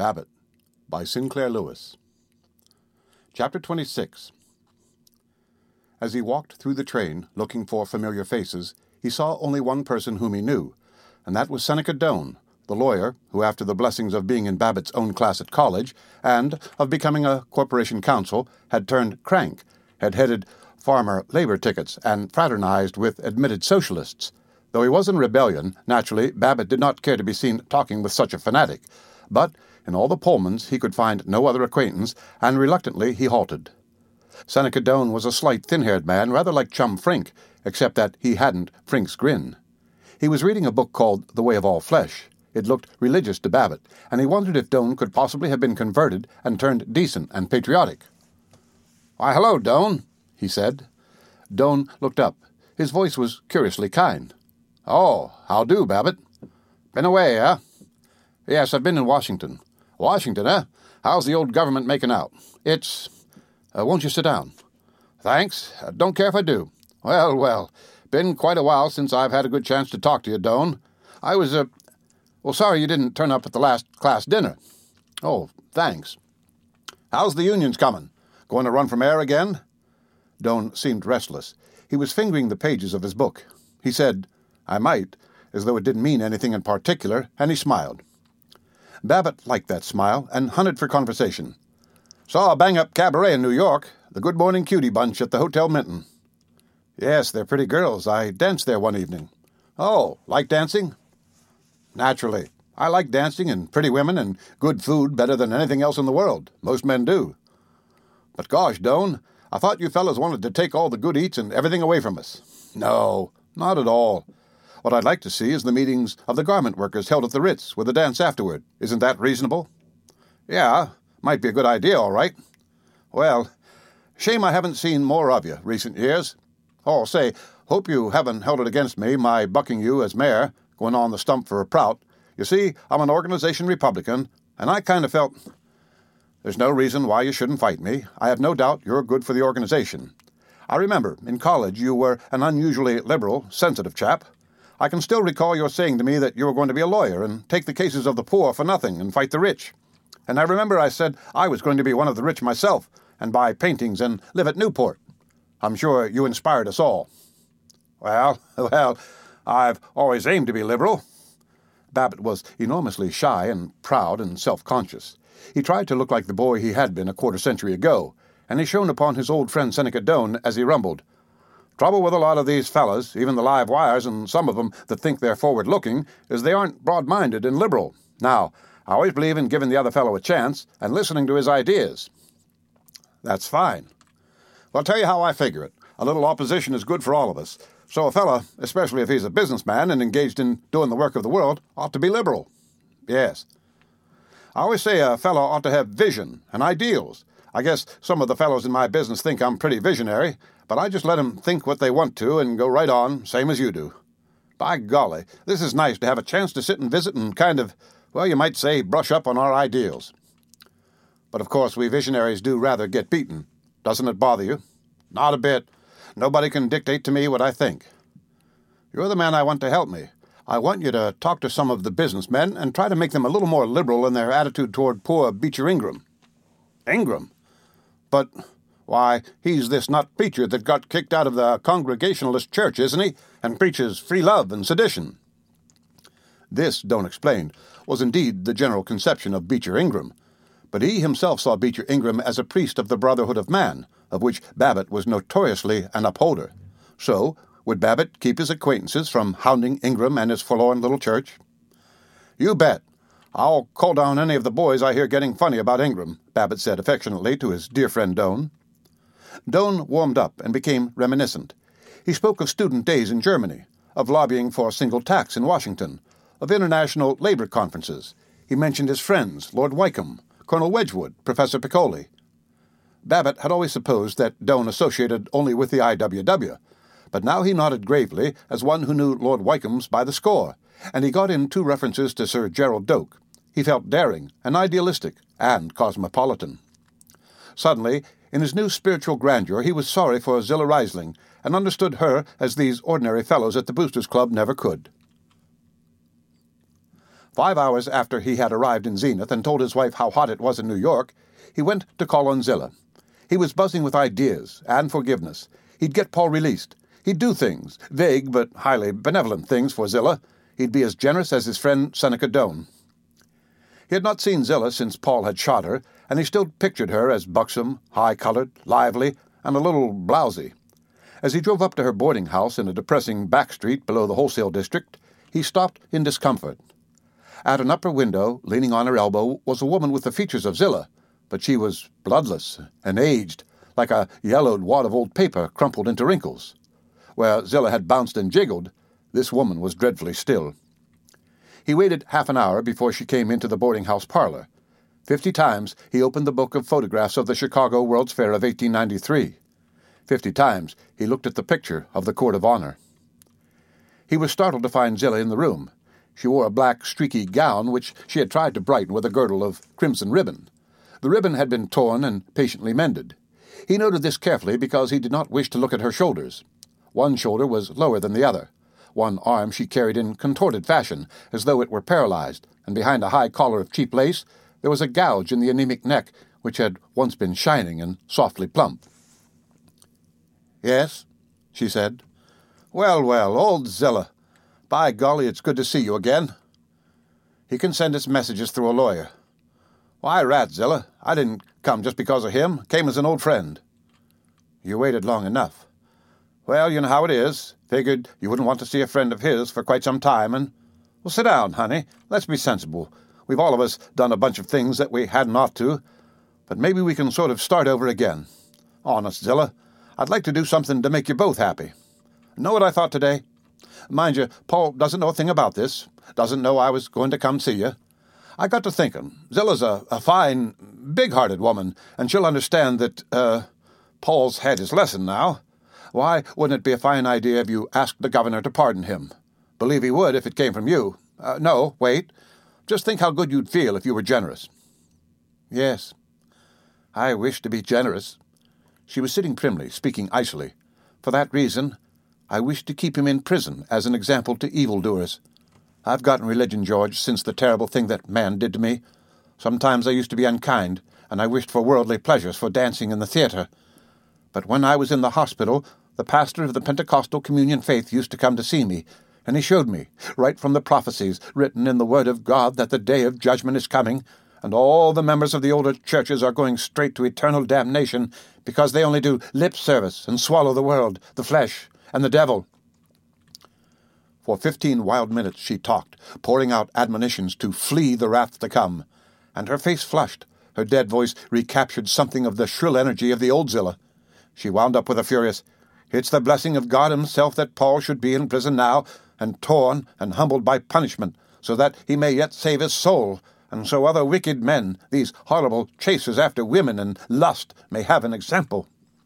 Babbitt by Sinclair Lewis. Chapter 26. As he walked through the train, looking for familiar faces, he saw only one person whom he knew, and that was Seneca Doane, the lawyer who, after the blessings of being in Babbitt's own class at college, and of becoming a corporation counsel, had turned crank, had headed farmer labor tickets, and fraternized with admitted socialists. Though he was in rebellion, naturally, Babbitt did not care to be seen talking with such a fanatic. But in all the Pullmans he could find no other acquaintance, and reluctantly he halted. Seneca Doane was a slight, thin-haired man, rather like Chum Frink, except that he hadn't Frink's grin. He was reading a book called The Way of All Flesh. It looked religious to Babbitt, and he wondered if Doane could possibly have been converted and turned decent and patriotic. "Why, hello, Doane," he said. Doane looked up. His voice was curiously kind. "Oh, how do, Babbitt? Been away, eh?" "Yes, I've been in Washington." "Washington, eh? How's the old government making out?" "It's... won't you sit down?" "Thanks. Don't care if I do." Well, been quite a while since I've had a good chance to talk to you, Doane. I was, sorry you didn't turn up at the last class dinner." "Oh, thanks." "How's the unions coming? Going to run for mayor again?" Doane seemed restless. He was fingering the pages of his book. He said, "I might," as though it didn't mean anything in particular, and he smiled. Babbitt liked that smile and hunted for conversation. "Saw a bang-up cabaret in New York, the Good Morning Cutie bunch at the Hotel Minton." "Yes, they're pretty girls. I danced there one evening." "Oh, like dancing?" "Naturally. I like dancing and pretty women and good food better than anything else in the world. Most men do." "But gosh, Doane, I thought you fellas wanted to take all the good eats and everything away from us." "No, not at all. What I'd like to see is the meetings of the garment workers held at the Ritz, with a dance afterward. Isn't that reasonable?" "Yeah, might be a good idea, all right." "Well, shame I haven't seen more of you recent years. Oh, say, hope you haven't held it against me, my bucking you as mayor, going on the stump for a Prout. You see, I'm an organization Republican, and I kind of felt... There's no reason why you shouldn't fight me. I have no doubt you're good for the organization. I remember, in college, you were an unusually liberal, sensitive chap. I can still recall your saying to me that you were going to be a lawyer and take the cases of the poor for nothing and fight the rich. And I remember I said I was going to be one of the rich myself and buy paintings and live at Newport. I'm sure you inspired us all." Well, I've always aimed to be liberal." Babbitt was enormously shy and proud and self-conscious. He tried to look like the boy he had been a quarter-century ago, and he shone upon his old friend Seneca Doane as he rumbled, "Trouble with a lot of these fellas, even the live wires and some of them that think they're forward-looking, is they aren't broad-minded and liberal. Now, I always believe in giving the other fellow a chance and listening to his ideas." "That's fine. Well, I'll tell you how I figure it. A little opposition is good for all of us. So a fella, especially if he's a businessman and engaged in doing the work of the world, ought to be liberal." "Yes." "I always say a fellow ought to have vision and ideals. I guess some of the fellows in my business think I'm pretty visionary, but I just let 'em think what they want to and go right on, same as you do. By golly, this is nice to have a chance to sit and visit and kind of, well, you might say, brush up on our ideals." "But of course we visionaries do rather get beaten. Doesn't it bother you?" "Not a bit. Nobody can dictate to me what I think." "You're the man I want to help me. I want you to talk to some of the businessmen and try to make them a little more liberal in their attitude toward poor Beecher Ingram." "Ingram? But, why, he's this nut preacher that got kicked out of the Congregationalist church, isn't he, and preaches free love and sedition." This, Doane explained, was indeed the general conception of Beecher Ingram, but he himself saw Beecher Ingram as a priest of the Brotherhood of Man, of which Babbitt was notoriously an upholder. So, would Babbitt keep his acquaintances from hounding Ingram and his forlorn little church? "You bet. I'll call down any of the boys I hear getting funny about Ingram," Babbitt said affectionately to his dear friend Doane. Doane warmed up and became reminiscent. He spoke of student days in Germany, of lobbying for a single tax in Washington, of international labor conferences. He mentioned his friends, Lord Wycombe, Colonel Wedgwood, Professor Piccoli. Babbitt had always supposed that Doane associated only with the IWW, but now he nodded gravely as one who knew Lord Wycombe's by the score, and he got in 2 references to Sir Gerald Doak. He felt daring and idealistic and cosmopolitan. Suddenly, in his new spiritual grandeur, he was sorry for Zillah Risling and understood her as these ordinary fellows at the Boosters' Club never could. 5 hours after he had arrived in Zenith and told his wife how hot it was in New York, he went to call on Zilla. He was buzzing with ideas and forgiveness. He'd get Paul released. He'd do things, vague but highly benevolent things for Zilla. He'd be as generous as his friend Seneca Doane. He had not seen Zilla since Paul had shot her, and he still pictured her as buxom, high-colored, lively, and a little blousy. As he drove up to her boarding house in a depressing back street below the wholesale district, he stopped in discomfort. At an upper window, leaning on her elbow, was a woman with the features of Zilla, but she was bloodless and aged, like a yellowed wad of old paper crumpled into wrinkles. Where Zilla had bounced and jiggled, this woman was dreadfully still. He waited half an hour before she came into the boarding-house parlor. 50 times he opened the book of photographs of the Chicago World's Fair of 1893. 50 times he looked at the picture of the Court of Honor. He was startled to find Zilla in the room. She wore a black, streaky gown which she had tried to brighten with a girdle of crimson ribbon. The ribbon had been torn and patiently mended. He noted this carefully because he did not wish to look at her shoulders. One shoulder was lower than the other. One arm she carried in contorted fashion, as though it were paralyzed, and behind a high collar of cheap lace there was a gouge in the anemic neck which had once been shining and softly plump. "Yes," she said. Well, old Zilla. By golly, it's good to see you again." "He can send his messages through a lawyer." "Why, rat, Zilla. I didn't come just because of him. Came as an old friend." "You waited long enough." "Well, you know how it is. Figured you wouldn't want to see a friend of his for quite some time, and... Well, sit down, honey. Let's be sensible. We've all of us done a bunch of things that we hadn't ought to, but maybe we can sort of start over again. Honest, Zilla, I'd like to do something to make you both happy. Know what I thought today? Mind you, Paul doesn't know a thing about this, doesn't know I was going to come see you. I got to thinking, Zilla's a fine, big-hearted woman, and she'll understand that, Paul's had his lesson now. Why wouldn't it be a fine idea if you asked the governor to pardon him? Believe he would if it came from you. No, wait. Just think how good you'd feel if you were generous." "Yes, I wish to be generous." She was sitting primly, speaking icily. "For that reason, I wish to keep him in prison as an example to evildoers. I've gotten religion, George, since the terrible thing that man did to me. Sometimes I used to be unkind, and I wished for worldly pleasures, for dancing in the theater. But when I was in the hospital, the pastor of the Pentecostal Communion faith used to come to see me, and he showed me, right from the prophecies written in the Word of God, that the day of judgment is coming, and all the members of the older churches are going straight to eternal damnation because they only do lip service and swallow the world, the flesh, and the devil." For 15 wild minutes she talked, pouring out admonitions to flee the wrath to come, and her face flushed. Her dead voice recaptured something of the shrill energy of the old Zilla. She wound up with a furious, "It's the blessing of God himself that Paul should be in prison now, and torn and humbled by punishment, so that he may yet save his soul, and so other wicked men, these horrible chasers after women and lust, may have an example."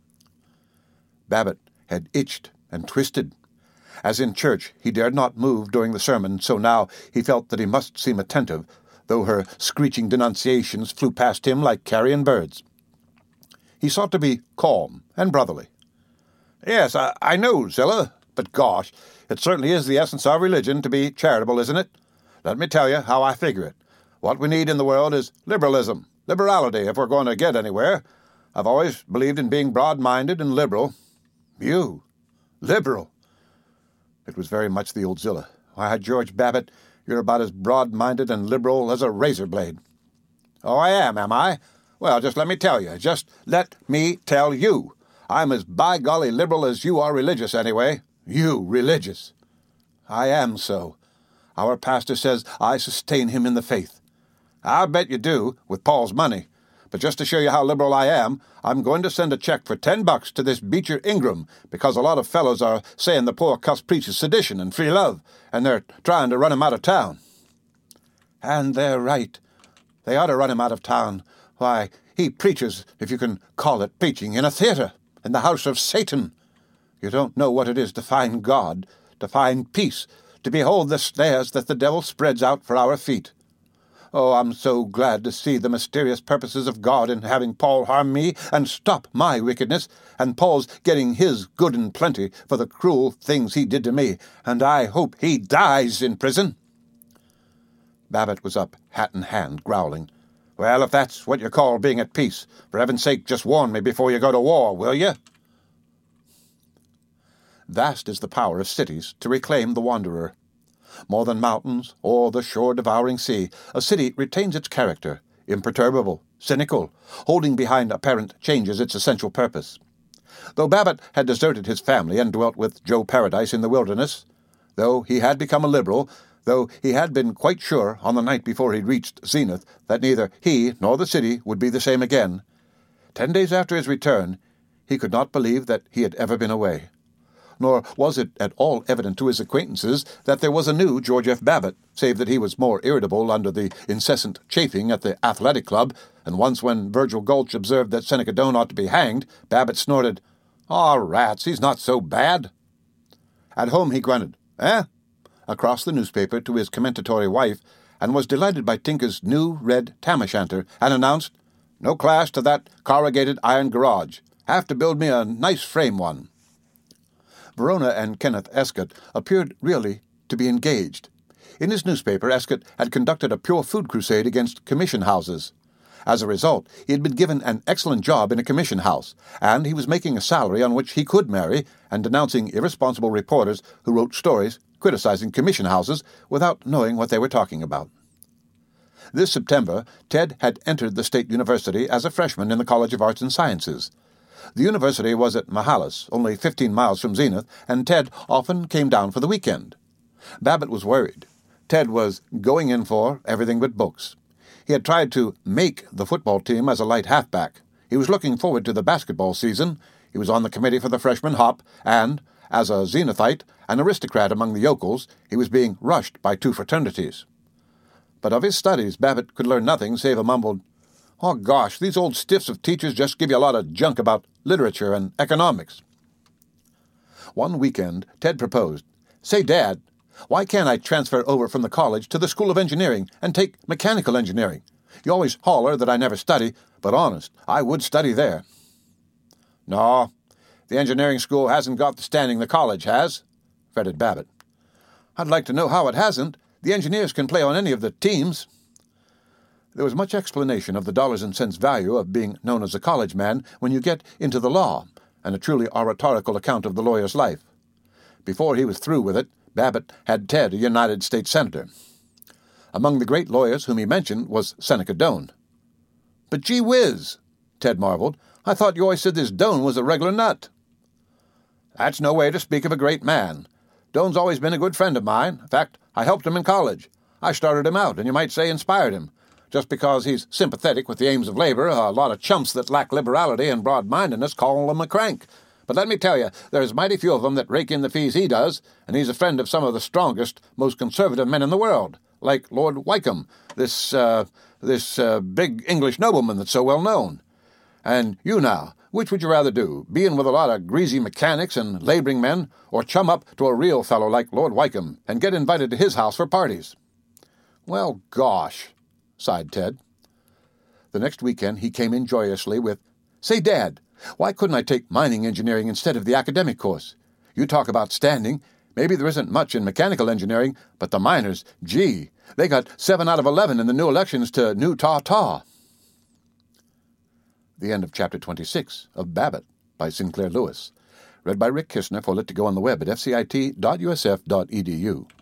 Babbitt had itched and twisted. As in church, he dared not move during the sermon, so now he felt that he must seem attentive, though her screeching denunciations flew past him like carrion birds. He sought to be calm and brotherly. "Yes, I know, Zilla, but gosh, it certainly is the essence of religion to be charitable, isn't it? Let me tell you how I figure it. What we need in the world is liberalism, liberality, if we're going to get anywhere. I've always believed in being broad-minded and liberal." "You? Liberal?" It was very much the old Zilla. "Why, George Babbitt, you're about as broad-minded and liberal as a razor blade." "Oh, I am I? Well, just let me tell you. Just let me tell you. I'm as by-golly liberal as you are religious, anyway. You religious." "I am so. Our pastor says I sustain him in the faith." "I'll bet you do, with Paul's money. But just to show you how liberal I am, I'm going to send a check for $10 to this Beecher Ingram, because a lot of fellows are saying the poor cuss preaches sedition and free love, and they're trying to run him out of town." "And they're right. They ought to run him out of town. Why, he preaches, if you can call it preaching, in a theater, in the house of Satan. You don't know what it is to find God, to find peace, to behold the snares that the devil spreads out for our feet. Oh, I'm so glad to see the mysterious purposes of God in having Paul harm me and stop my wickedness, and Paul's getting his good and plenty for the cruel things he did to me, and I hope he dies in prison." Babbitt was up, hat in hand, growling. "Well, if that's what you call being at peace, for heaven's sake, just warn me before you go to war, will you?" Vast is the power of cities to reclaim the wanderer. More than mountains or the shore-devouring sea, a city retains its character, imperturbable, cynical, holding behind apparent changes its essential purpose. Though Babbitt had deserted his family and dwelt with Joe Paradise in the wilderness, though he had become a liberal, though he had been quite sure on the night before he reached Zenith that neither he nor the city would be the same again, 10 days after his return he could not believe that he had ever been away. Nor was it at all evident to his acquaintances that there was a new George F. Babbitt, save that he was more irritable under the incessant chaffing at the athletic club, and once when Virgil Gulch observed that Seneca Doane ought to be hanged, Babbitt snorted, "Aw, rats, he's not so bad." At home he grunted, "Eh?" across the newspaper to his commentatory wife, and was delighted by Tinker's new red tam-o'-shanter, and announced, "No class to that corrugated iron garage. Have to build me a nice frame one." Verona and Kenneth Escott appeared really to be engaged. In his newspaper, Escott had conducted a pure food crusade against commission houses. As a result, he had been given an excellent job in a commission house, and he was making a salary on which he could marry, and denouncing irresponsible reporters who wrote stories criticizing commission houses without knowing what they were talking about. This September, Ted had entered the State University as a freshman in the College of Arts and Sciences. The university was at Mahalis, only 15 miles from Zenith, and Ted often came down for the weekend. Babbitt was worried. Ted was going in for everything but books. He had tried to make the football team as a light halfback. He was looking forward to the basketball season. He was on the committee for the freshman hop, and, as a Zenithite, an aristocrat among the yokels, he was being rushed by 2 fraternities. But of his studies, Babbitt could learn nothing save a mumbled, "Oh gosh, these old stiffs of teachers just give you a lot of junk about literature and economics." One weekend, Ted proposed, "Say, Dad, why can't I transfer over from the college to the School of Engineering and take mechanical engineering? You always holler that I never study, but honest, I would study there." "No, the engineering school hasn't got the standing the college has," fretted Babbitt. "I'd like to know how it hasn't. The engineers can play on any of the teams." There was much explanation of the dollars and cents value of being known as a college man when you get into the law, and a truly oratorical account of the lawyer's life. Before he was through with it, Babbitt had Ted a United States Senator. Among the great lawyers whom he mentioned was Seneca Doane. "But gee whiz," Ted marveled, "I thought you always said this Doane was a regular nut." "That's no way to speak of a great man. Doane's always been a good friend of mine. In fact, I helped him in college. I started him out, and you might say inspired him. Just because he's sympathetic with the aims of labor, a lot of chumps that lack liberality and broad-mindedness call him a crank. But let me tell you, there's mighty few of them that rake in the fees he does, and he's a friend of some of the strongest, most conservative men in the world, like Lord Wycombe, this big English nobleman that's so well known. And you now, which would you rather do, be in with a lot of greasy mechanics and laboring men, or chum up to a real fellow like Lord Wycombe and get invited to his house for parties?" "Well, gosh," sighed Ted. The next weekend he came in joyously with, "Say, Dad, why couldn't I take mining engineering instead of the academic course? You talk about standing. Maybe there isn't much in mechanical engineering, but the miners, gee, they got 7 out of 11 in the new elections to New Taw. The end of Chapter 26 of Babbitt by Sinclair Lewis. Read by Rick Kishner for Lit to Go on the web at fcit.usf.edu.